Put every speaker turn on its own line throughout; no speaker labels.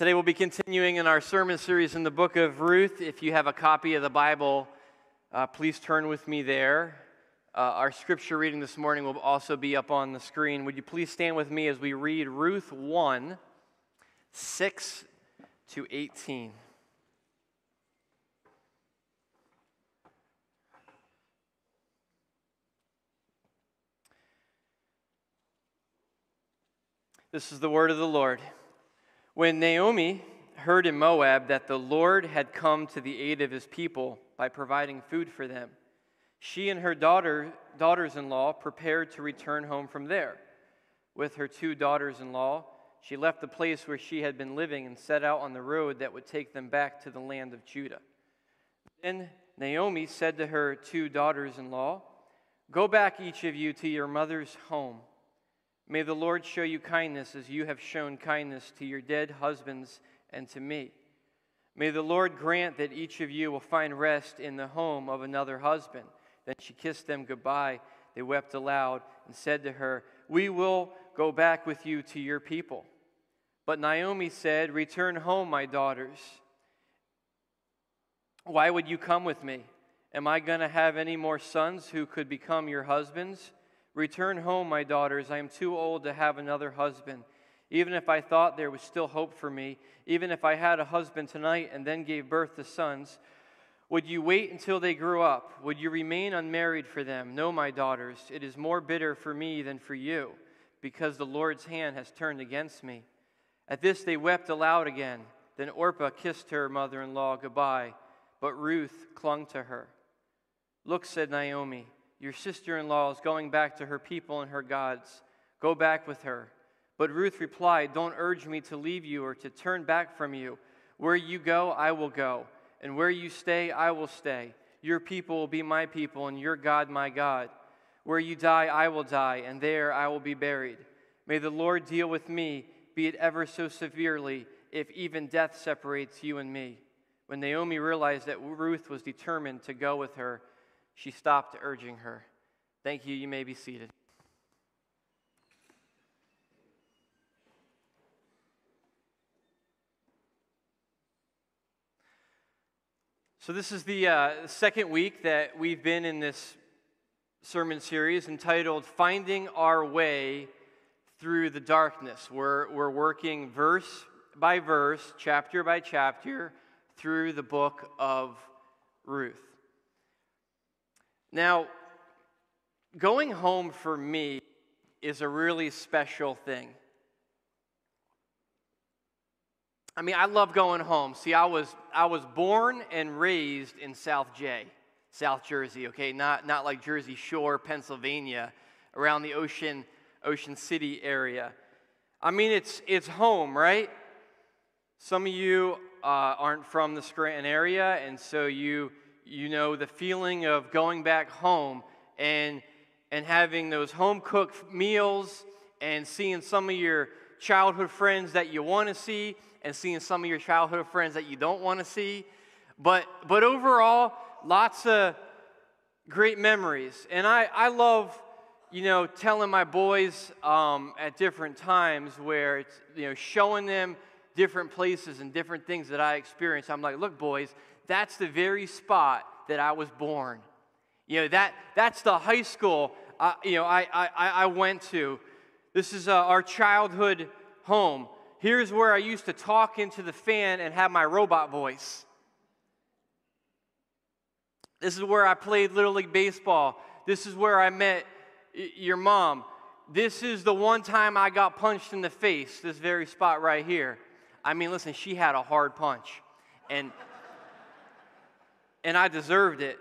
Today we'll be continuing in our sermon series in the book of Ruth. If you have a copy of the Bible, please turn with me there. Our scripture reading this morning will also be up on the screen. Would you please stand with me as we read Ruth 1, 6 to 18. This is the word of the Lord. When Naomi heard in Moab that the Lord had come to the aid of his people by providing food for them, she and her daughters-in-law prepared to return home from there. With her two daughters-in-law, she left the place where she had been living and set out on the road that would take them back to the land of Judah. Then Naomi said to her two daughters-in-law, "Go back, each of you, to your mother's home. May the Lord show you kindness as you have shown kindness to your dead husbands and to me. May the Lord grant that each of you will find rest in the home of another husband." Then she kissed them goodbye. They wept aloud and said to her, "We will go back with you to your people." But Naomi said, "Return home, my daughters. Why would you come with me? Am I going to have any more sons who could become your husbands? Return home, my daughters. I am too old to have another husband. Even if I thought there was still hope for me, even if I had a husband tonight and then gave birth to sons, would you wait until they grew up? Would you remain unmarried for them? No, my daughters, it is more bitter for me than for you, because the Lord's hand has turned against me." At this they wept aloud again. Then Orpah kissed her mother-in-law goodbye, but Ruth clung to her. "Look," said Naomi, "your sister-in-law is going back to her people and her gods. Go back with her." But Ruth replied, "Don't urge me to leave you or to turn back from you. Where you go, I will go, and where you stay, I will stay. Your people will be my people, and your God my God. Where you die, I will die, and there I will be buried. May the Lord deal with me, be it ever so severely, if even death separates you and me." When Naomi realized that Ruth was determined to go with her, she stopped urging her. Thank you. You may be seated. So this is the second week that we've been in this sermon series entitled Finding Our Way Through the Darkness. We're working verse by verse, chapter by chapter, through the book of Ruth. Now, going home for me is a really special thing. I mean, I love going home. See, I was born and raised in South Jersey, okay? Not like Jersey Shore, Pennsylvania, around the Ocean City area. I mean, it's home, right? Some of you aren't from the Scranton area, and so you know the feeling of going back home and having those home-cooked meals and seeing some of your childhood friends that you want to see and seeing some of your childhood friends that you don't want to see. But overall, lots of great memories. And I love, telling my boys at different times where it's, showing them different places and different things that I experienced. I'm like, "Look, boys, that's the very spot that I was born. That's the high school I went to. This is our childhood home. Here's where I used to talk into the fan and have my robot voice. This is where I played Little League Baseball. This is where I met your mom. This is the one time I got punched in the face, this very spot right here." I mean, listen, she had a hard punch, and I deserved it.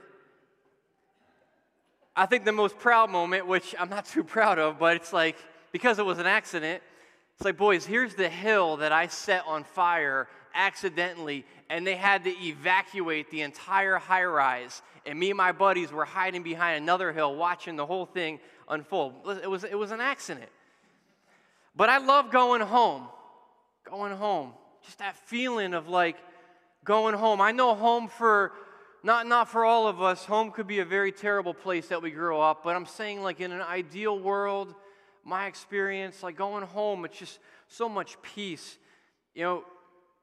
I think the most proud moment, which I'm not too proud of, but it's like, because it was an accident, it's like, "Boys, here's the hill that I set on fire accidentally, and they had to evacuate the entire high-rise, and me and my buddies were hiding behind another hill watching the whole thing unfold." It was an accident. But I love going home. Just that feeling of like going home. I know home for not for all of us. Home could be a very terrible place that we grew up, but I'm saying like in an ideal world, my experience, like going home, it's just so much peace.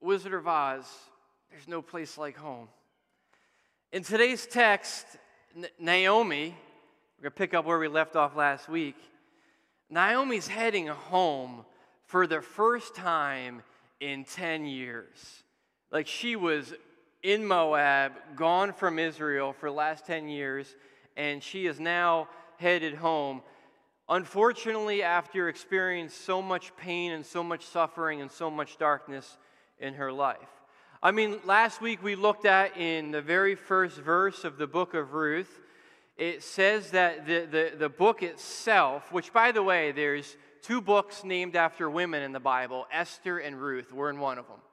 Wizard of Oz, there's no place like home. In today's text, Naomi, we're going to pick up where we left off last week. Naomi's heading home for the first time in 10 years. Like, she was in Moab, gone from Israel for the last 10 years, and she is now headed home. Unfortunately, after experiencing so much pain and so much suffering and so much darkness in her life. I mean, last week we looked at in the very first verse of the book of Ruth, it says that the book itself, which, by the way, there's 2 books named after women in the Bible, Esther and Ruth. We're in one of them.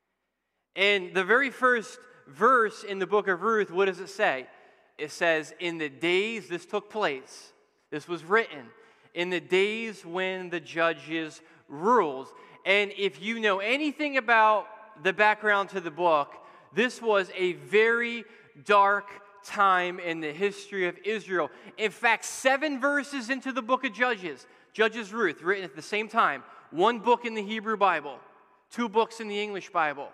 And the very first verse in the book of Ruth, what does it say? It says, in the days this took place, this was written, in the days when the judges ruled. And if you know anything about the background to the book, this was a very dark time in the history of Israel. In fact, 7 verses into the book of Judges, Ruth, written at the same time, 1 book in the Hebrew Bible, 2 books in the English Bible.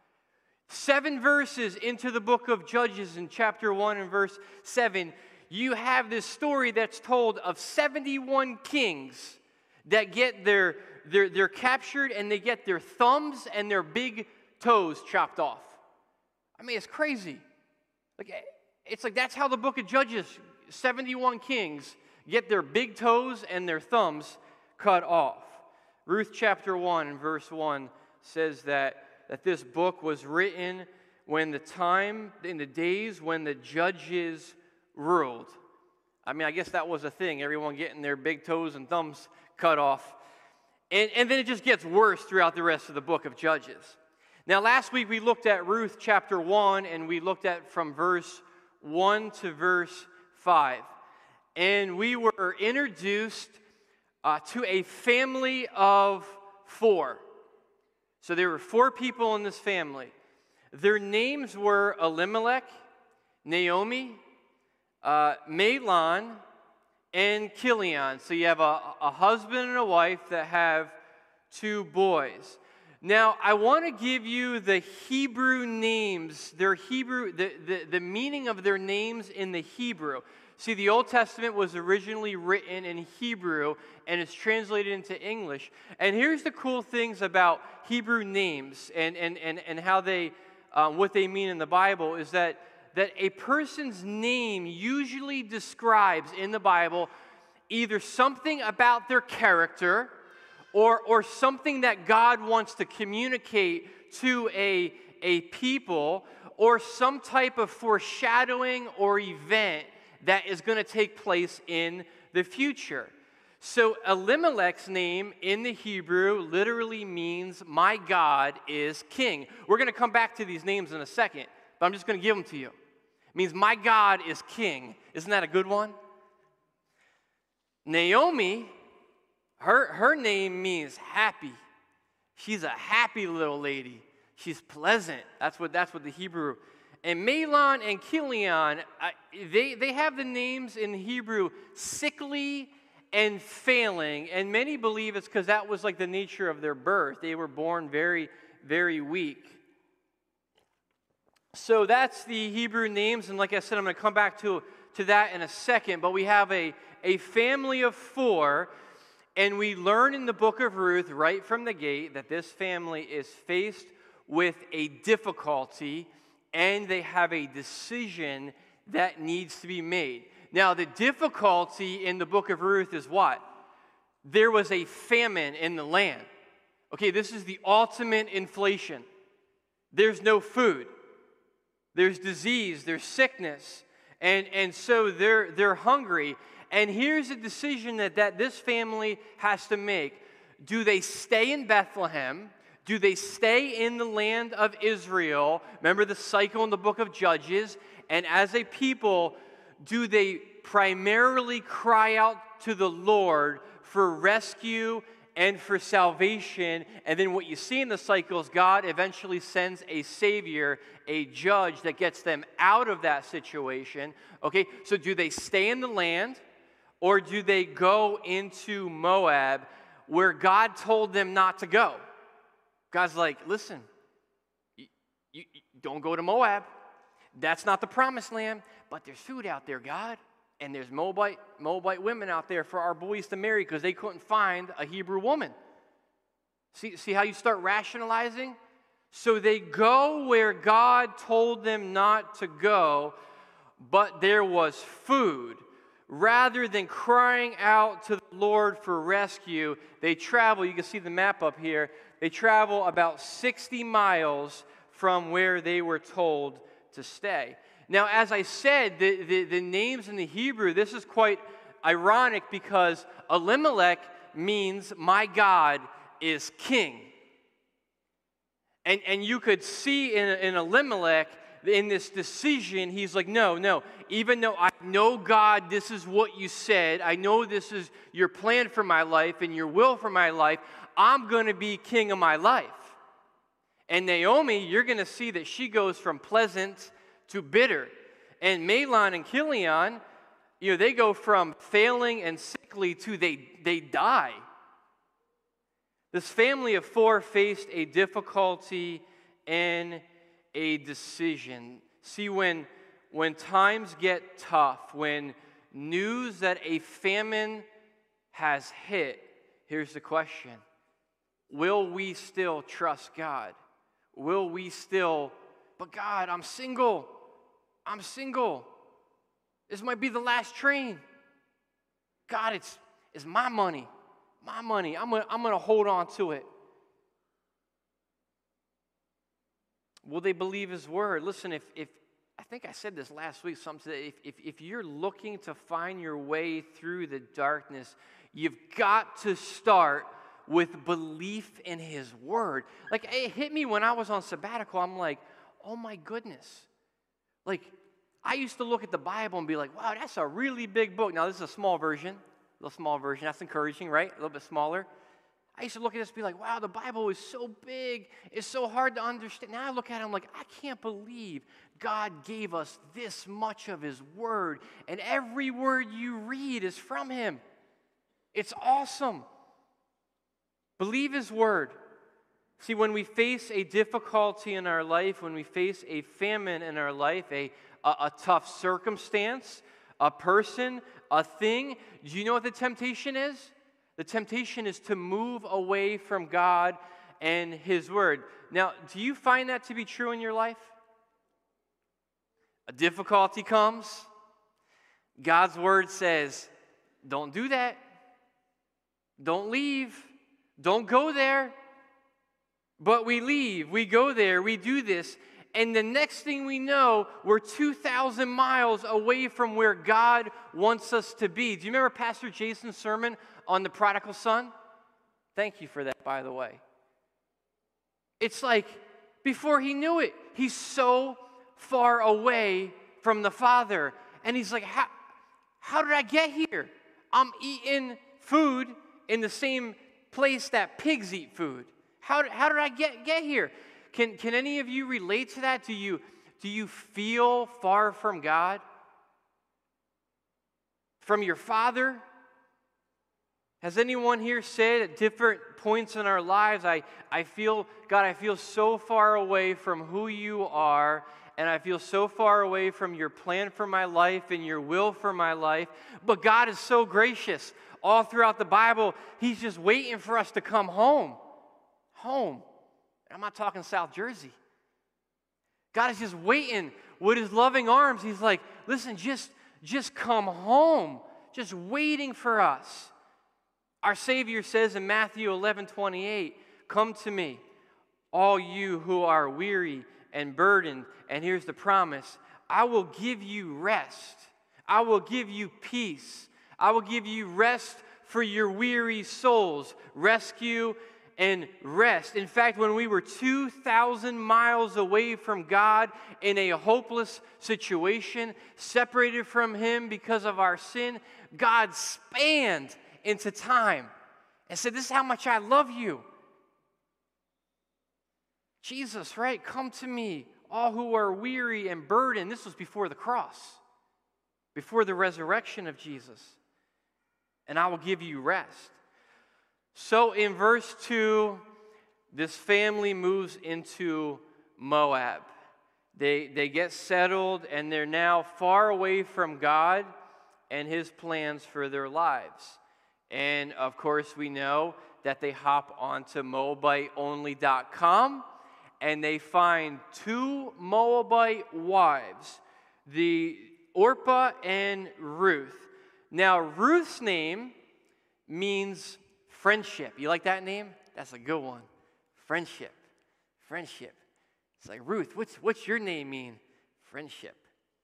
7 verses into the book of Judges in chapter 1 and verse 7, you have this story that's told of 71 kings that get they're captured and they get their thumbs and their big toes chopped off. I mean, it's crazy. It's like that's how the book of Judges, 71 kings get their big toes and their thumbs cut off. Ruth chapter 1 and verse 1 says that this book was written in the days when the judges ruled. I mean, I guess that was a thing, everyone getting their big toes and thumbs cut off. And then it just gets worse throughout the rest of the book of Judges. Now, last week we looked at Ruth chapter 1, and we looked at from verse 1 to verse 5. And we were introduced to a family of 4. So there were 4 people in this family. Their names were Elimelech, Naomi, Mahlon, and Chilion. So you have a husband and a wife that have 2 boys. Now, I want to give you the Hebrew names, the meaning of their names in the Hebrew. See, the Old Testament was originally written in Hebrew and it's translated into English. And here's the cool things about Hebrew names and how they, what they mean in the Bible is that a person's name usually describes in the Bible either something about their character or something that God wants to communicate to a people, or some type of foreshadowing or event that is going to take place in the future. So Elimelech's name in the Hebrew literally means, my God is king. We're going to come back to these names in a second, but I'm just going to give them to you. It means, my God is king. Isn't that a good one? Naomi, her name means happy. She's a happy little lady. She's pleasant. That's what the Hebrew. And Mahlon and Chilion, they have the names in Hebrew sickly and failing. And many believe it's because that was like the nature of their birth. They were born very, very weak. So that's the Hebrew names. And like I said, I'm going to come back to that in a second. But we have a family of 4. And we learn in the book of Ruth right from the gate that this family is faced with a difficulty and they have a decision that needs to be made. Now, the difficulty in the book of Ruth is what? There was a famine in the land. Okay, this is the ultimate inflation. There's no food. There's disease. There's sickness. And so they're hungry. And here's a decision that this family has to make. Do they stay in Bethlehem? Do they stay in the land of Israel? Remember the cycle in the book of Judges. And as a people, do they primarily cry out to the Lord for rescue and for salvation? And then what you see in the cycle is God eventually sends a savior, a judge that gets them out of that situation. Okay, so do they stay in the land? Or do they go into Moab where God told them not to go? God's like, listen, You don't go to Moab. That's not the promised land. But there's food out there, God. And there's Moabite women out there for our boys to marry because they couldn't find a Hebrew woman. See how you start rationalizing? So they go where God told them not to go, but there was food. Rather than crying out to the Lord for rescue, they travel, you can see the map up here, they travel about 60 miles from where they were told to stay. Now, as I said, the names in the Hebrew, this is quite ironic because Elimelech means my God is king. And you could see in Elimelech, in this decision, he's like, no, even though I know, God, this is what you said, I know this is your plan for my life and your will for my life, I'm going to be king of my life. And Naomi, you're going to see that she goes from pleasant to bitter. And Mahlon and Chilion, they go from failing and sickly to they die. This family of four faced a difficulty and a decision. See, when times get tough, when news that a famine has hit, here's the question. Will we still trust God? Will we still, but God, I'm single. This might be the last train. God, it's my money. I'm gonna hold on to it. Will they believe his word? Listen, if I think I said this last week, if you're looking to find your way through the darkness, you've got to start with belief in his word. Like, it hit me when I was on sabbatical. I'm like, oh my goodness. Like, I used to look at the Bible and be like, wow, that's a really big book. Now, this is a small version. That's encouraging, right? A little bit smaller. I used to look at this and be like, wow, the Bible is so big. It's so hard to understand. Now I look at it, I'm like, I can't believe God gave us this much of his word. And every word you read is from him. It's awesome. Believe his word. See, when we face a difficulty in our life, when we face a famine in our life, a tough circumstance, a person, a thing, do you know what the temptation is? The temptation is to move away from God and his word. Now, do you find that to be true in your life? A difficulty comes. God's word says, don't do that. Don't leave. Don't go there. But we leave. We go there. We do this. And the next thing we know, we're 2,000 miles away from where God wants us to be. Do you remember Pastor Jason's sermon on the prodigal son? Thank you for that, by the way. It's like, before he knew it, he's so far away from the Father. And he's like, how did I get here? I'm eating food in the same place that pigs eat food. How did I get here? Can any of you relate to that? Do you feel far from God? From your Father? Has anyone here said at different points in our lives, I feel, God, I feel so far away from who you are, and I feel so far away from your plan for my life and your will for my life, but God is so gracious. All throughout the Bible, he's just waiting for us to come home. Home. I'm not talking South Jersey. God is just waiting with his loving arms. He's like, listen, just come home. Just waiting for us. Our Savior says in Matthew 11:28, come to me, all you who are weary and burdened. And here's the promise. I will give you rest. I will give you peace. I will give you rest for your weary souls. Rescue and rest. In fact, when we were 2,000 miles away from God in a hopeless situation, separated from him because of our sin, God spanned into time and said, this is how much I love you. Jesus, right? Come to me, all who are weary and burdened. This was before the cross, before the resurrection of Jesus. And I will give you rest. So in verse 2, this family moves into Moab. They get settled, and they're now far away from God and his plans for their lives. And of course, we know that they hop onto MoabiteOnly.com, and they find two Moabite wives, the Orpah and Ruth. Now, Ruth's name means friendship. You like that name? That's a good one. Friendship. Friendship. It's like, Ruth, what's your name mean? Friendship.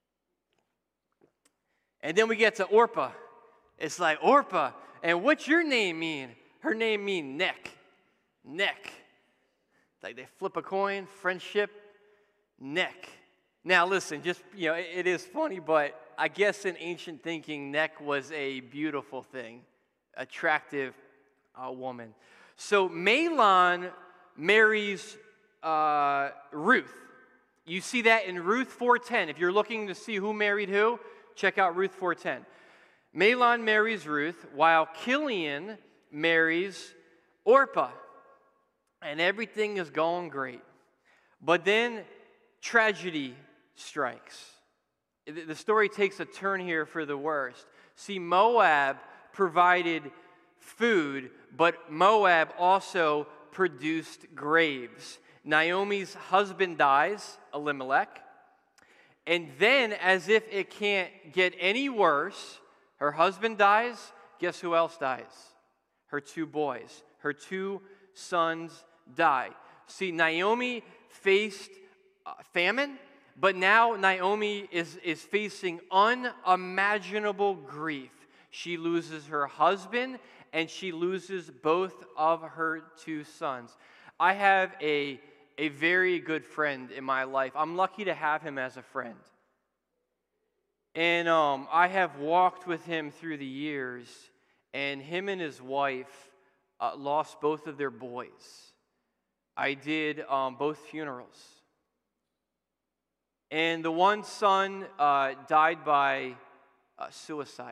And then we get to Orpah. It's like, Orpah, and what's your name mean? Her name means neck. Neck. Like they flip a coin, friendship, neck. Now listen, just, it is funny, but I guess in ancient thinking, neck was a beautiful thing, attractive woman. So Mahlon marries Ruth. You see that in Ruth 4:10. If you're looking to see who married who, check out Ruth 4:10. Mahlon marries Ruth, while Chilion marries Orpah. And everything is going great. But then tragedy strikes. The story takes a turn here for the worst. See, Moab provided food, but Moab also produced graves. Naomi's husband dies, Elimelech. And then, as if it can't get any worse, her husband dies. Guess who else dies? Her two boys. Her two sons die. See, Naomi faced famine, but now Naomi is facing unimaginable grief. She loses her husband, and she loses both of her two sons. I have a very good friend in my life. I'm lucky to have him as a friend. And I have walked with him through the years, and him and his wife lost both of their boys. I did both funerals. And the one son died by suicide.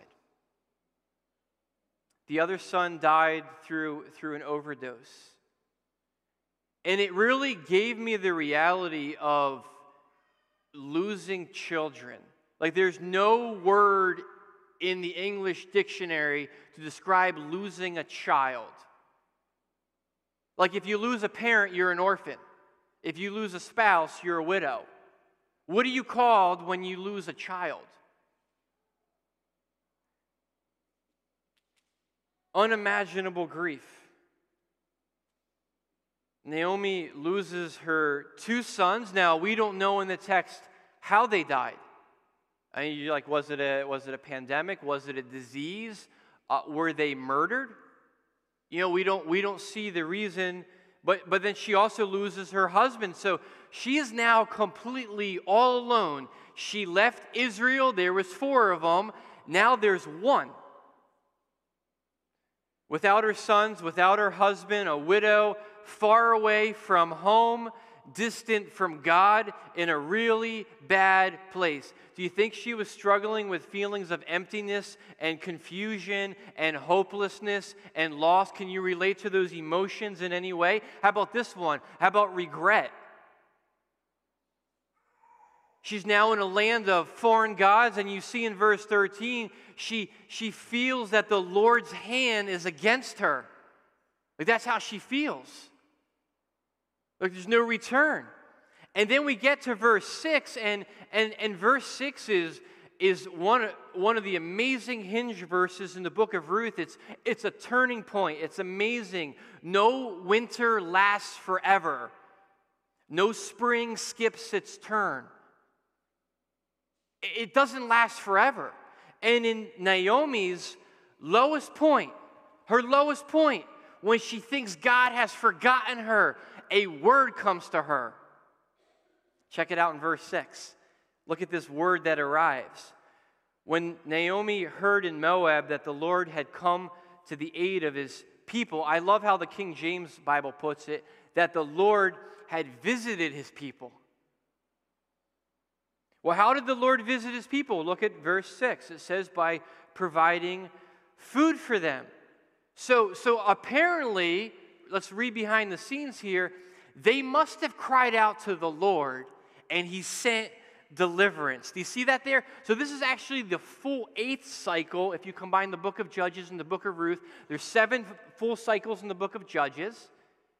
The other son died through an overdose. And it really gave me the reality of losing children. Like, there's no word in the English dictionary to describe losing a child. Like, if you lose a parent, you're an orphan. If you lose a spouse, you're a widow. What are you called when you lose a child? Unimaginable grief. Naomi loses her two sons. Now, we don't know in the text how they died. I mean, you're like, was it a pandemic? Was it a disease? Were they murdered? We don't see the reason. But then she also loses her husband. So she is now completely all alone. She left Israel. There was 4 of them. Now there's 1. Without her sons, without her husband, a widow, far away from home, distant from God, in a really bad place. Do you think she was struggling with feelings of emptiness and confusion and hopelessness and loss? Can you relate to those emotions in any way? How about this one? How about regret? She's now in a land of foreign gods, and you see in verse 13, she feels that the Lord's hand is against her. Like, that's how she feels. Like, there's no return. And then we get to verse 6, and verse 6 is one of the amazing hinge verses in the book of Ruth. It's a turning point. It's amazing. No winter lasts forever. No spring skips its turn. It doesn't last forever. And in Naomi's lowest point, her lowest point, when she thinks God has forgotten her, a word comes to her. Check it out in verse 6. Look at this word that arrives. When Naomi heard in Moab that the Lord had come to the aid of his people, I love how the King James Bible puts it, that the Lord had visited his people. Well, how did the Lord visit his people? Look at verse 6. It says, by providing food for them. So apparently, let's read behind the scenes here, they must have cried out to the Lord, and he sent deliverance. Do you see that there? So this is actually the full 8th cycle. If you combine the book of Judges and the book of Ruth, there's 7 full cycles in the book of Judges.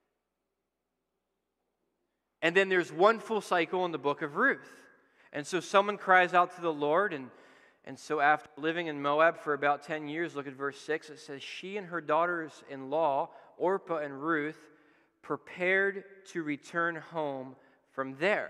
And then there's 1 full cycle in the book of Ruth. And so someone cries out to the Lord, and so after living in Moab for about 10 years, look at verse 6, it says, she and her daughters-in-law, Orpah and Ruth, prepared to return home from there.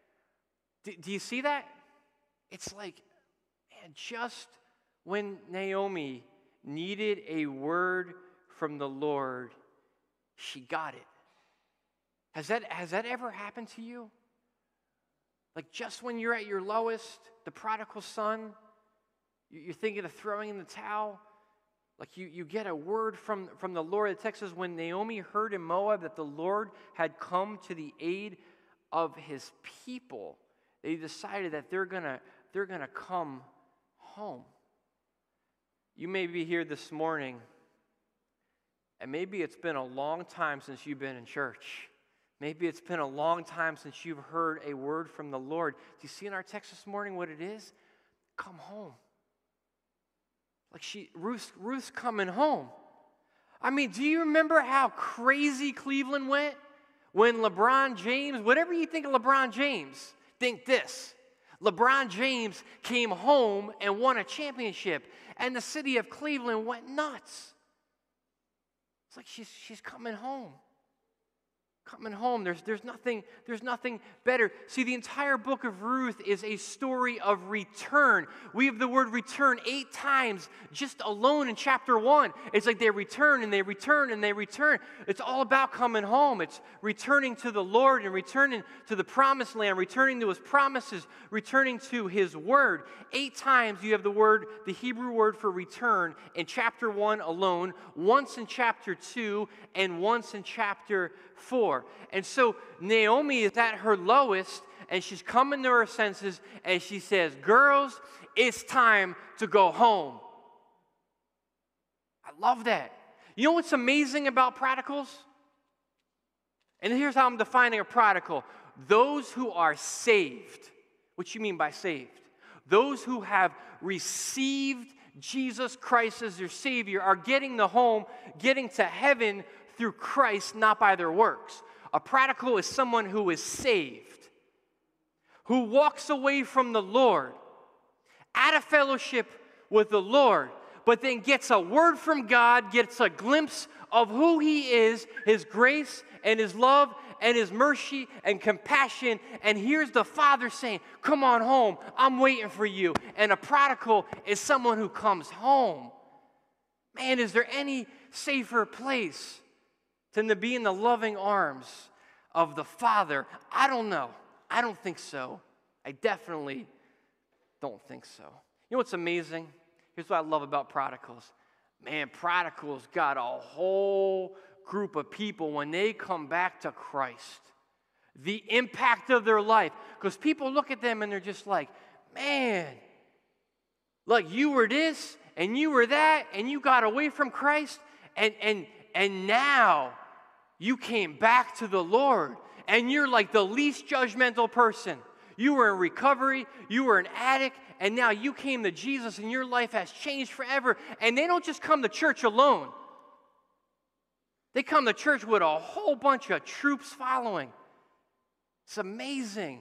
Do you see that? It's like, man, just when Naomi needed a word from the Lord, she got it. Has that ever happened to you? Like just when you're at your lowest, the prodigal son, you're thinking of throwing in the towel, like you get a word from the Lord. The text says when Naomi heard in Moab that the Lord had come to the aid of his people, they decided that they're gonna come home. You may be here this morning, and maybe it's been a long time since you've been in church. Maybe it's been a long time since you've heard a word from the Lord. Do you see in our text this morning what it is? Come home. Like Ruth's coming home. I mean, do you remember how crazy Cleveland went when LeBron James, whatever you think of LeBron James, think this. LeBron James came home and won a championship, and the city of Cleveland went nuts. It's like she's coming home. Coming home. There's nothing better. See, the entire book of Ruth is a story of return. We have the word return 8 times just alone in chapter 1. It's like they return and they return and they return. It's all about coming home. It's returning to the Lord and returning to the promised land, returning to his promises, returning to his word. 8 times you have the Hebrew word for return in chapter 1 alone, once in chapter 2, and once in chapter 4. And so Naomi is at her lowest, and she's coming to her senses, and she says, girls, it's time to go home. I love that. You know what's amazing about prodigals? And here's how I'm defining a prodigal. Those who are saved. What you mean by saved? Those who have received Jesus Christ as their Savior are getting to heaven through Christ, not by their works. A prodigal is someone who is saved, who walks away from the Lord, out of fellowship with the Lord, but then gets a word from God, gets a glimpse of who he is, his grace and his love and his mercy and compassion, and here's the Father saying, come on home, I'm waiting for you. And a prodigal is someone who comes home. Man, is there any safer place than to be in the loving arms of the Father? I don't know. I don't think so. I definitely don't think so. You know what's amazing? Here's what I love about prodigals. Man, prodigals got a whole group of people when they come back to Christ. The impact of their life. Because people look at them and they're just like, man, like you were this and you were that and you got away from Christ and now you came back to the Lord, and you're like the least judgmental person. You were in recovery, you were an addict, and now you came to Jesus, and your life has changed forever. And they don't just come to church alone. They come to church with a whole bunch of troops following. It's amazing.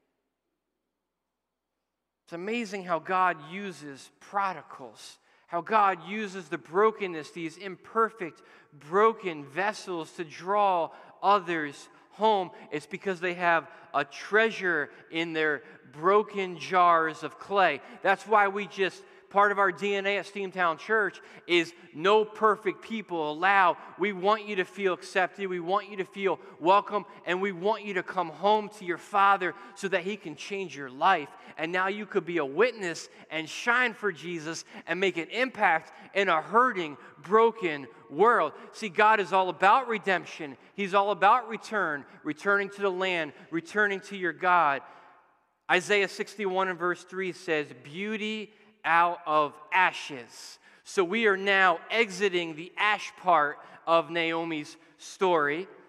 It's amazing how God uses prodigals. How God uses the brokenness, these imperfect, broken vessels to draw others home. It's because they have a treasure in their broken jars of clay. That's why part of our DNA at Steamtown Church is no perfect people allowed. We want you to feel accepted. We want you to feel welcome. And we want you to come home to your Father so that he can change your life. And now you could be a witness and shine for Jesus and make an impact in a hurting, broken world. See, God is all about redemption. He's all about returning to the land, returning to your God. Isaiah 61 and verse 3 says, beauty out of ashes. So we are now exiting the ash part of Naomi's story.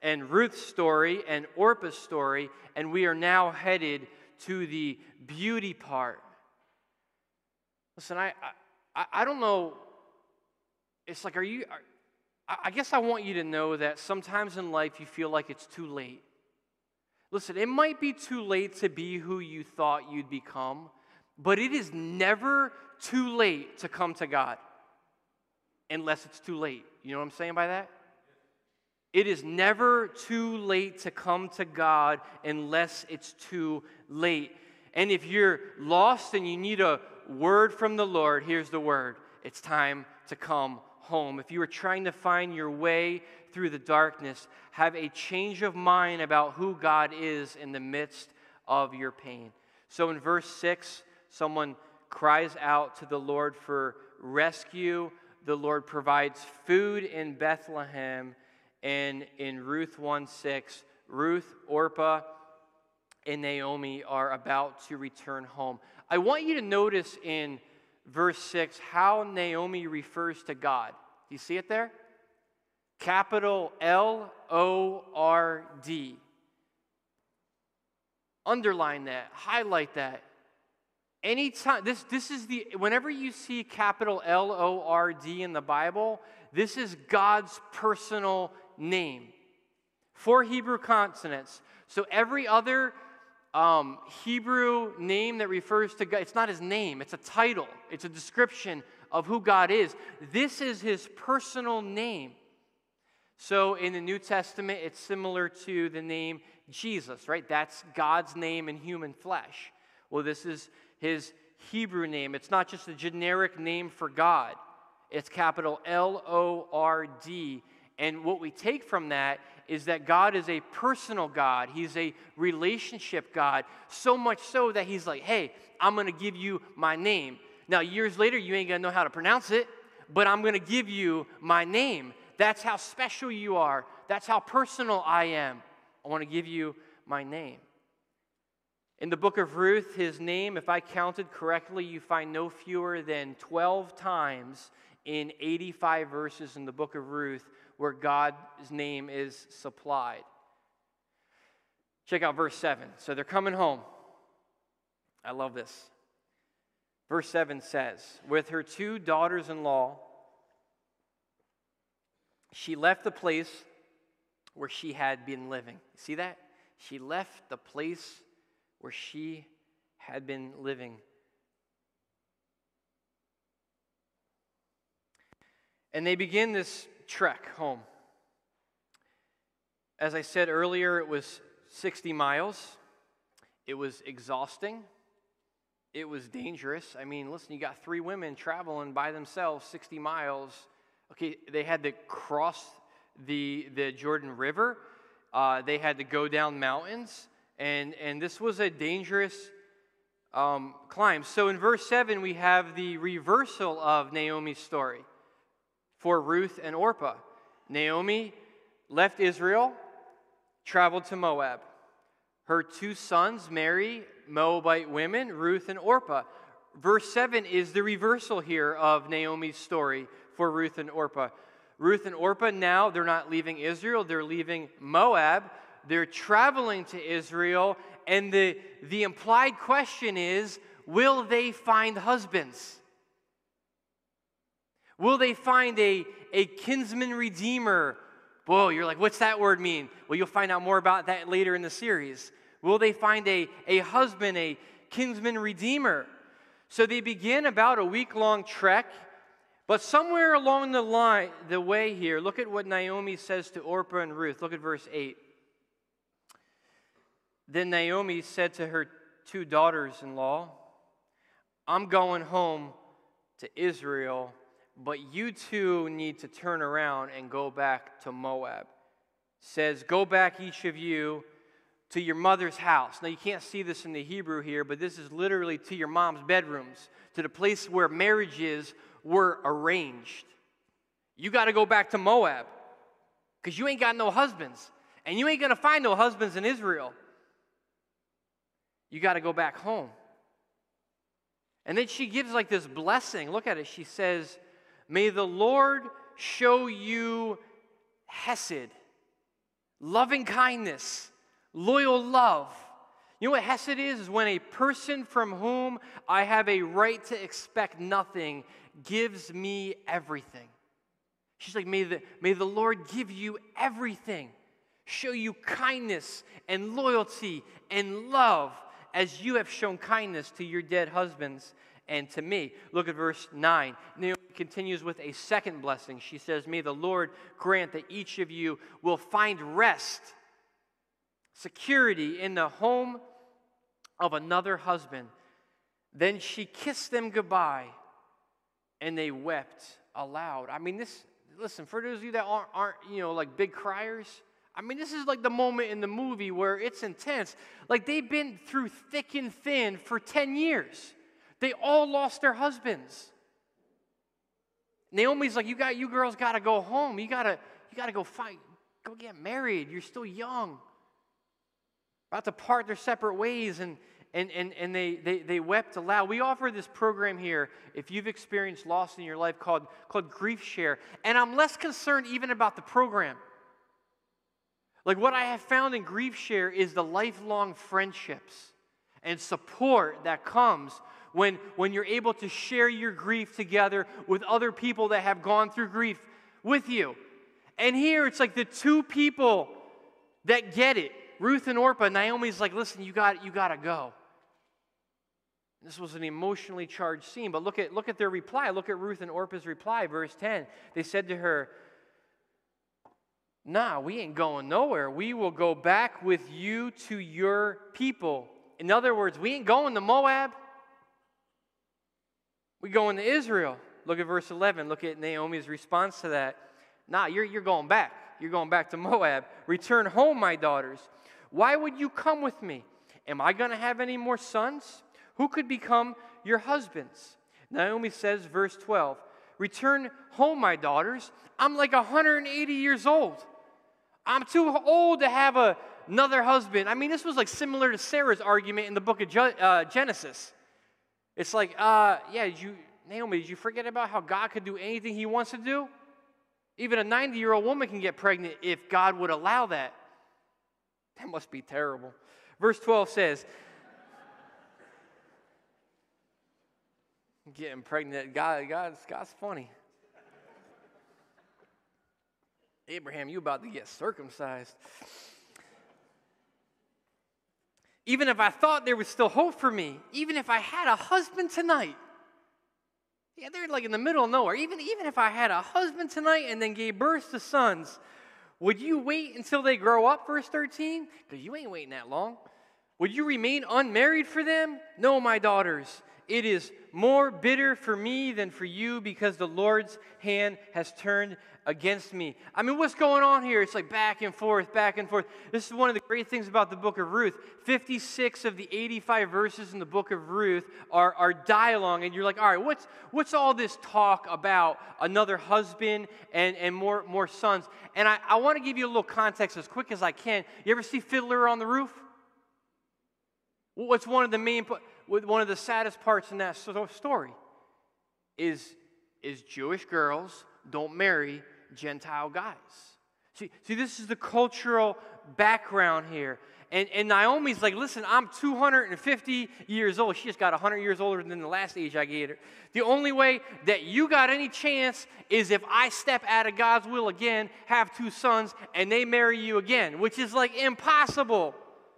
and Ruth's story and Orpah's story, and we are now headed to the beauty part. Listen, I don't know. It's like, I guess I want you to know that sometimes in life you feel like it's too late. Listen, it might be too late to be who you thought you'd become, but it is never too late to come to God unless it's too late. You know what I'm saying by that? It is never too late to come to God unless it's too late. And if you're lost and you need a word from the Lord, here's the word. It's time to come home. If you are trying to find your way through the darkness, have a change of mind about who God is in the midst of your pain. So in verse 6, someone cries out to the Lord for rescue. The Lord provides food in Bethlehem. And in Ruth 1:6, Ruth, Orpah, and Naomi are about to return home. I want you to notice in verse 6 how Naomi refers to God. Do you see it there? Capital L-O-R-D. Underline that, highlight that. Anytime, this is whenever you see capital L-O-R-D in the Bible, this is God's personal name. 4 Hebrew consonants. So every other Hebrew name that refers to God, it's not his name, it's a title, it's a description of who God is. This is his personal name. So in the New Testament, it's similar to the name Jesus, right? That's God's name in human flesh. Well, this is his Hebrew name. It's not just a generic name for God. It's capital L-O-R-D. And what we take from that is that God is a personal God. He's a relationship God, so much so that he's like, hey, I'm going to give you my name. Now, years later, you ain't going to know how to pronounce it, but I'm going to give you my name. That's how special you are. That's how personal I am. I want to give you my name. In the book of Ruth, his name, if I counted correctly, you find no fewer than 12 times in 85 verses in the book of Ruth where God's name is supplied. Check out verse 7. So they're coming home. I love this. Verse 7 says, with her 2 daughters-in-law, she left the place where she had been living. See that? She left the place where she had been living. And they begin this trek home. As I said earlier, it was 60 miles. It was exhausting. It was dangerous. I mean, listen, you got 3 women traveling by themselves 60 miles. Okay, they had to cross the Jordan River. They had to go down mountains. And this was a dangerous climb. So in verse 7, we have the reversal of Naomi's story for Ruth and Orpah. Naomi left Israel, traveled to Moab. Her 2 sons marry Moabite women, Ruth and Orpah. Verse 7 is the reversal here of Naomi's story for Ruth and Orpah. Ruth and Orpah now, they're not leaving Israel, they're leaving Moab. They're traveling to Israel, and the implied question is, will they find husbands? Will they find a kinsman redeemer? Whoa, you're like, what's that word mean? Well, you'll find out more about that later in the series. Will they find a husband, a kinsman redeemer? So they begin about a week-long trek, but somewhere along the way here, look at what Naomi says to Orpah and Ruth. Look at verse 8. Then Naomi said to her 2 daughters-in-law, I'm going home to Israel, but you 2 need to turn around and go back to Moab. Says, go back, each of you, to your mother's house. Now, you can't see this in the Hebrew here, but this is literally to your mom's bedrooms, to the place where marriages were arranged. You got to go back to Moab because you ain't got no husbands, and you ain't going to find no husbands in Israel. You got to go back home. And then she gives like this blessing. Look at it. She says, may the Lord show you hesed. loving kindness, loyal love. You know what hesed is when a person from whom I have a right to expect nothing gives me everything. She's like, may the Lord give you everything, show you kindness and loyalty and love as you have shown kindness to your dead husbands and to me. Look at verse 9. Naomi continues with a second blessing. She says, may the Lord grant that each of you will find rest, security in the home of another husband. Then she kissed them goodbye, and they wept aloud. I mean, listen, for those of you that aren't like big criers, I mean, this is like the moment in the movie where it's intense. Like, they've been through thick and thin for 10 years. They all lost their husbands. Naomi's like, you girls got to go home. You got to go fight. Go get married. You're still young. About to part their separate ways, and they wept aloud. We offer this program here, if you've experienced loss in your life, called Grief Share. And I'm less concerned even about the program. Like, what I have found in Grief Share is the lifelong friendships and support that comes when you're able to share your grief together with other people that have gone through grief with you. And here it's like the two people that get it, Ruth and Orpah. Naomi's like, listen, you got to go. This was an emotionally charged scene, but look at their reply. Look at Ruth and Orpah's reply, verse 10. They said to her, nah, we ain't going nowhere. We will go back with you to your people. In other words, we ain't going to Moab. We going to Israel. Look at verse 11. Look at Naomi's response to that. Nah, you're going back. You're going back to Moab. Return home, my daughters. Why would you come with me? Am I going to have any more sons? Who could become your husbands? Naomi says, verse 12, return home, my daughters. I'm like 180 years old. I'm too old to have another husband. I mean, this was like similar to Sarah's argument in the book of Genesis. It's like, Naomi, did you forget about how God could do anything he wants to do? Even a 90-year-old woman can get pregnant if God would allow that. That must be terrible. Verse 12 says, getting pregnant, God's funny. Abraham, you about to get circumcised. Even if I thought there was still hope for me, even if I had a husband tonight. Yeah, they're like in the middle of nowhere. Even if I had a husband tonight and then gave birth to sons, would you wait until they grow up, verse 13? Because you ain't waiting that long. Would you remain unmarried for them? No, my daughters. It is more bitter for me than for you because the Lord's hand has turned against me. I mean, what's going on here? It's like back and forth, back and forth. This is one of the great things about the book of Ruth. 56 of the 85 verses in the book of Ruth are dialogue, and you're like, all right, what's all this talk about another husband and more sons? And I want to give you a little context as quick as I can. You ever see Fiddler on the Roof? What's one of the saddest parts in that story is Jewish girls don't marry Gentile guys. See, this is the cultural background here. And Naomi's like, listen, I'm 250 years old. She just got 100 years older than the last age I gave her. The only way that you got any chance is if I step out of God's will again, have two sons, and they marry you again, which is like impossible.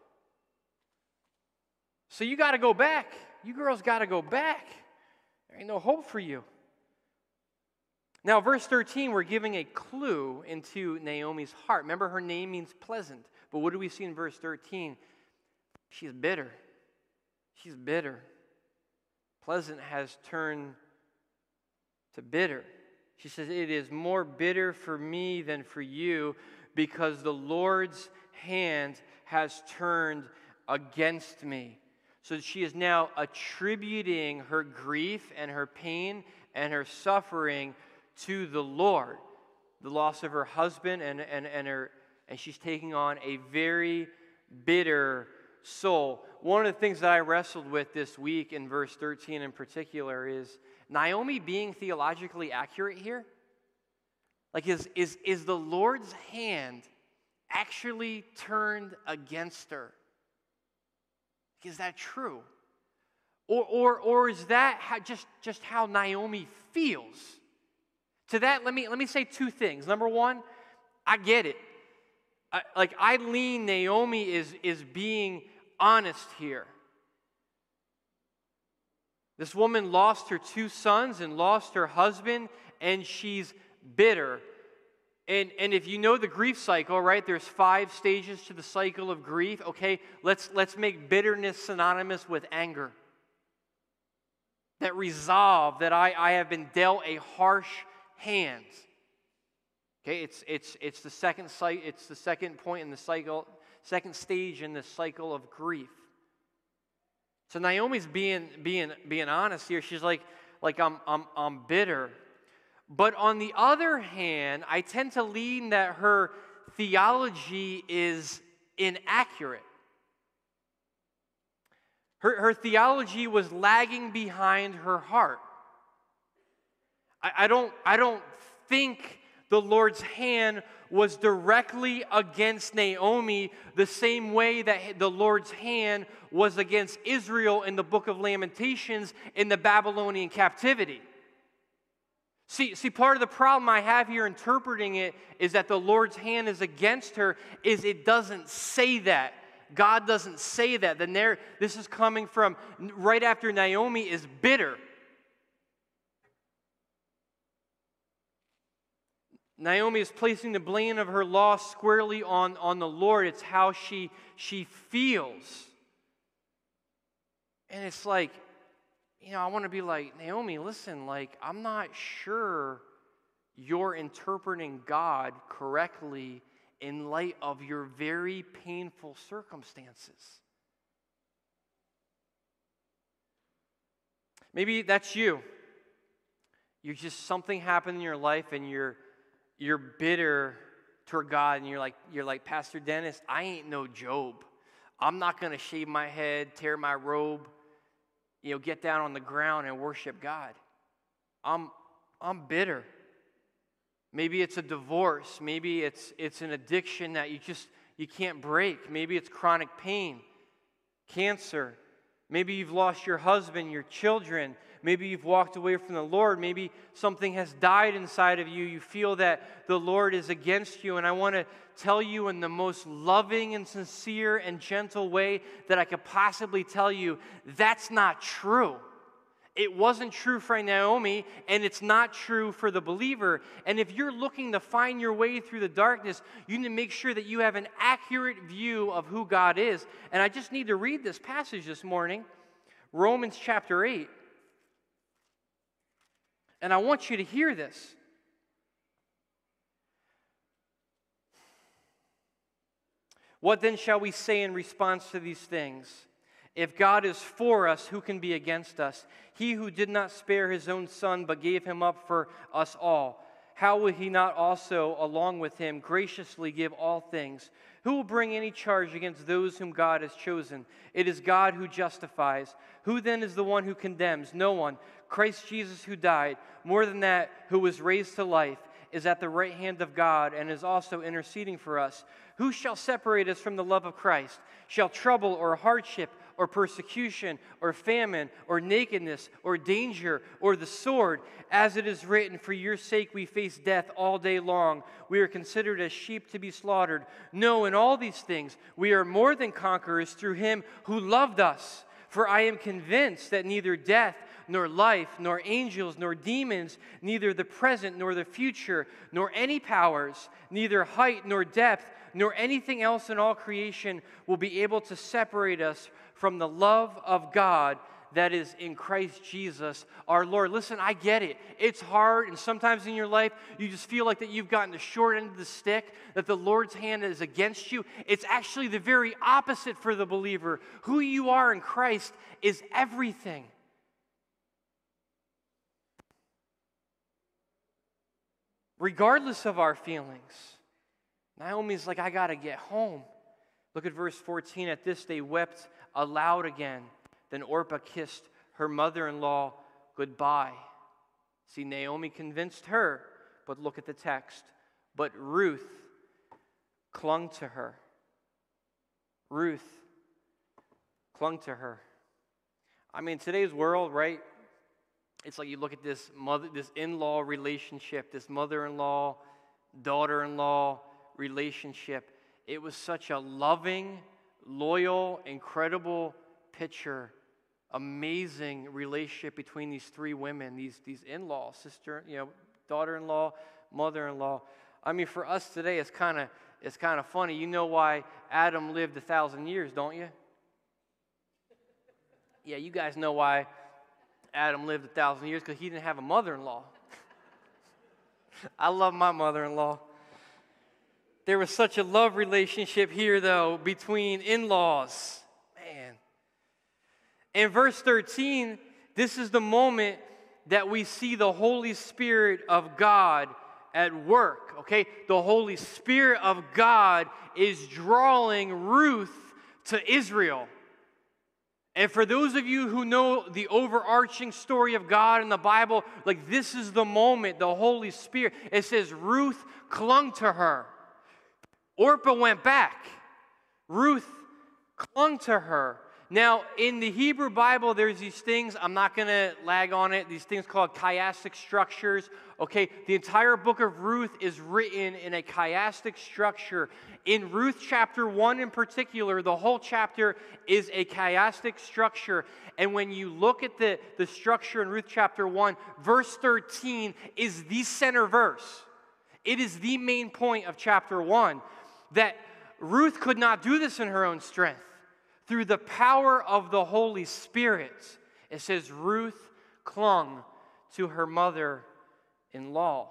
So you got to go back. You girls got to go back. There ain't no hope for you. Now, verse 13, we're giving a clue into Naomi's heart. Remember, her name means pleasant. But what do we see in verse 13? She's bitter. She's bitter. Pleasant has turned to bitter. She says, it is more bitter for me than for you because the Lord's hand has turned against me. So she is now attributing her grief and her pain and her suffering to the Lord, the loss of her husband, and she's taking on a very bitter soul. One of the things that I wrestled with this week in verse 13 in particular is Naomi being theologically accurate here. Like, is the Lord's hand actually turned against her. Is that true? Or is that just how Naomi feels? To that, let me say two things. Number one, I get it. I lean Naomi is being honest here. This woman lost her 2 sons and lost her husband, and she's bitter. And if you know the grief cycle, right, there's 5 stages to the cycle of grief. Okay, let's make bitterness synonymous with anger. That resolve that I have been dealt a harsh hand. Okay, it's the second point in the cycle, second stage in the cycle of grief. So Naomi's being honest here. She's like I'm bitter. But on the other hand, I tend to lean that her theology is inaccurate. Her theology was lagging behind her heart. I don't think the Lord's hand was directly against Naomi the same way that the Lord's hand was against Israel in the book of Lamentations in the Babylonian captivity. See, part of the problem I have here interpreting it is that the Lord's hand is against her, is it doesn't say that. God doesn't say that. This is coming from right after Naomi is bitter. Naomi is placing the blame of her loss squarely on the Lord. It's how she feels. And it's like, I want to be like, Naomi, listen, I'm not sure you're interpreting God correctly in light of your very painful circumstances. Maybe that's you. Something happened in your life and you're bitter toward God, and you're like, Pastor Dennis, I ain't no Job. I'm not going to shave my head, tear my robe, get down on the ground and worship God. I'm bitter. Maybe it's a divorce. Maybe it's an addiction that you can't break. Maybe it's chronic pain, cancer. Maybe you've lost your husband, your children. Maybe you've walked away from the Lord. Maybe something has died inside of you. You feel that the Lord is against you. And I want to tell you in the most loving and sincere and gentle way that I could possibly tell you, that's not true. It wasn't true for Naomi, and it's not true for the believer. And if you're looking to find your way through the darkness, you need to make sure that you have an accurate view of who God is. And I just need to read this passage this morning, Romans chapter 8. And I want you to hear this. What then shall we say in response to these things? If God is for us, who can be against us? He who did not spare his own son, but gave him up for us all, how will he not also, along with him, graciously give all things? Who will bring any charge against those whom God has chosen? It is God who justifies. Who then is the one who condemns? No one. Christ Jesus, who died, more than that, who was raised to life, is at the right hand of God and is also interceding for us. Who shall separate us from the love of Christ? Shall trouble or hardship or persecution or famine or nakedness or danger or the sword? As it is written, for your sake we face death all day long. We are considered as sheep to be slaughtered. No, in all these things we are more than conquerors through him who loved us. For I am convinced that neither death, nor life, nor angels, nor demons, neither the present nor the future, nor any powers, neither height nor depth, nor anything else in all creation will be able to separate us from the love of God that is in Christ Jesus our Lord. Listen, I get it. It's hard, and sometimes in your life, you just feel like that you've gotten the short end of the stick, that the Lord's hand is against you. It's actually the very opposite for the believer. Who you are in Christ is everything. Regardless of our feelings. Naomi's like, I got to get home. Look at verse 14. At this they wept aloud again. Then Orpah kissed her mother-in-law goodbye. See, Naomi convinced her, but look at the text. But Ruth clung to her. Ruth clung to her. I mean, today's world, right? It's like you look at this in-law relationship, this mother-in-law, daughter-in-law relationship. It was such a loving, loyal, incredible picture, amazing relationship between these three women, these in-laws, sister, daughter-in-law, mother-in-law. I mean, for us today, it's kind of funny. You know why Adam lived 1,000 years, don't you? Yeah, you guys know why Adam lived 1,000 years, because he didn't have a mother-in-law. I love my mother-in-law. There was such a love relationship here, though, between in-laws. Man. In verse 13, this is the moment that we see the Holy Spirit of God at work, okay? The Holy Spirit of God is drawing Ruth to Israel. And for those of you who know the overarching story of God in the Bible, like this is the moment, the Holy Spirit, it says Ruth clung to her. Orpah went back. Ruth clung to her. Now, in the Hebrew Bible, there's these things, I'm not going to lag on it, these things called chiastic structures. Okay, the entire book of Ruth is written in a chiastic structure. In Ruth chapter 1 in particular, the whole chapter is a chiastic structure. And when you look at the structure in Ruth chapter 1, verse 13 is the center verse. It is the main point of chapter 1, that Ruth could not do this in her own strength. Through the power of the Holy Spirit, it says Ruth clung to her mother-in-law.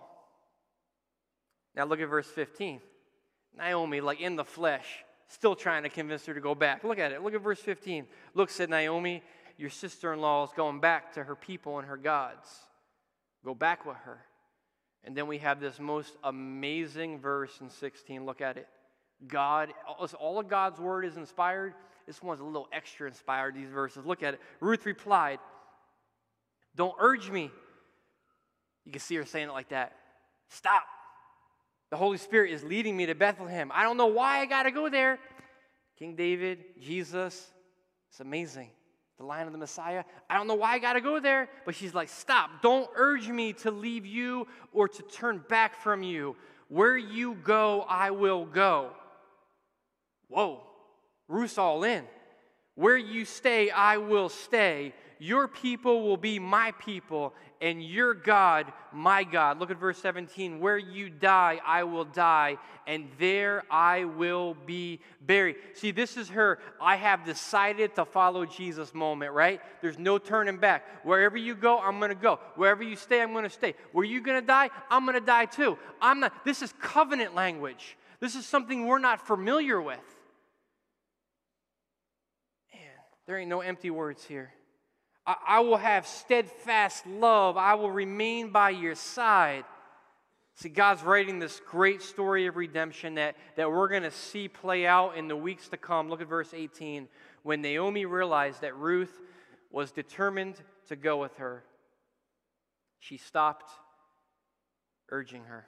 Now look at verse 15. Naomi, like in the flesh, still trying to convince her to go back. Look at it. Look at verse 15. Look, said Naomi, your sister-in-law is going back to her people and her gods. Go back with her. And then we have this most amazing verse in 16. Look at it. God, all of God's word is inspired. This one's a little extra inspired, these verses. Look at it. Ruth replied, don't urge me. You can see her saying it like that. Stop. The Holy Spirit is leading me to Bethlehem. I don't know why I got to go there. King David, Jesus, it's amazing. The line of the Messiah. I don't know why I got to go there. But she's like, stop. Don't urge me to leave you or to turn back from you. Where you go, I will go. Whoa. Ruth's all in. Where you stay, I will stay. Your people will be my people, and your God, my God. Look at verse 17. Where you die, I will die, and there I will be buried. See, this is her, I have decided to follow Jesus moment, right? There's no turning back. Wherever you go, I'm going to go. Wherever you stay, I'm going to stay. Where you're going to die, I'm going to die too. This is covenant language. This is something we're not familiar with. There ain't no empty words here. I will have steadfast love. I will remain by your side. See, God's writing this great story of redemption that we're going to see play out in the weeks to come. Look at verse 18. When Naomi realized that Ruth was determined to go with her, she stopped urging her.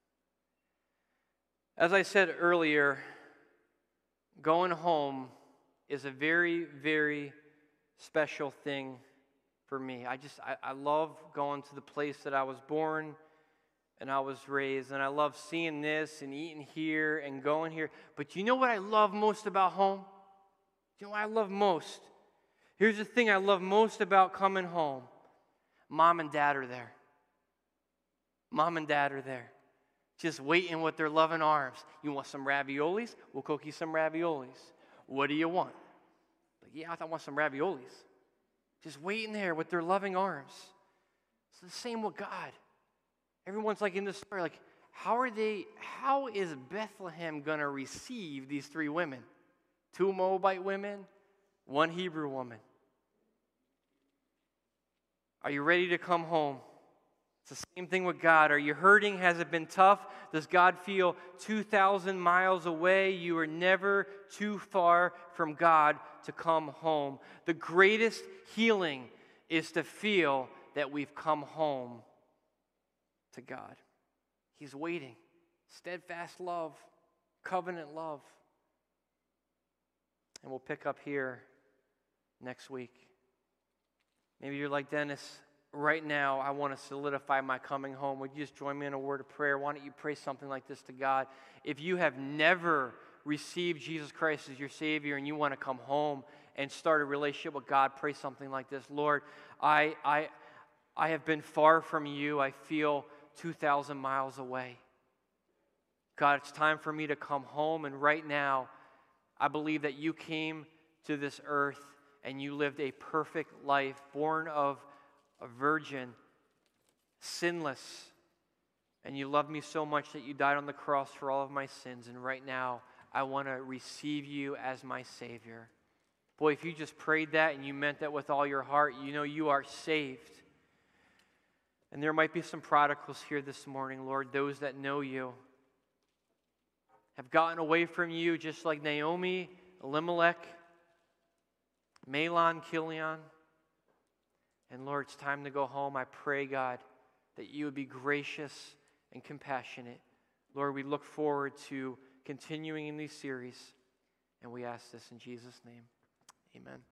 As I said earlier, going home is a very, very special thing for me. I love going to the place that I was born and I was raised, and I love seeing this and eating here and going here. But you know what I love most about home? You know what I love most? Here's the thing I love most about coming home. Mom and Dad are there. Mom and Dad are there. Just waiting with their loving arms. You want some raviolis? We'll cook you some raviolis. What do you want? Like, yeah, I want some raviolis. Just waiting there with their loving arms. It's the same with God. Everyone's like in this story, like, how is Bethlehem going to receive these three women? 2 Moabite women, 1 Hebrew woman. Are you ready to come home? It's the same thing with God. Are you hurting? Has it been tough? Does God feel 2,000 miles away? You are never too far from God to come home. The greatest healing is to feel that we've come home to God. He's waiting. Steadfast love. Covenant love. And we'll pick up here next week. Maybe you're like, Dennis, right now I want to solidify my coming home. Would you just join me in a word of prayer? Why don't you pray something like this to God? If you have never received Jesus Christ as your Savior and you want to come home and start a relationship with God, pray something like this. Lord, I have been far from you. I feel 2,000 miles away. God, it's time for me to come home, and right now, I believe that you came to this earth and you lived a perfect life, born of a virgin, sinless, and you loved me so much that you died on the cross for all of my sins, and right now, I want to receive you as my Savior. Boy, if you just prayed that and you meant that with all your heart, you know you are saved. And there might be some prodigals here this morning, Lord, those that know you have gotten away from you just like Naomi, Elimelech, Mahlon, Chilion. And Lord, it's time to go home. I pray, God, that you would be gracious and compassionate. Lord, we look forward to continuing in these series, and we ask this in Jesus' name. Amen.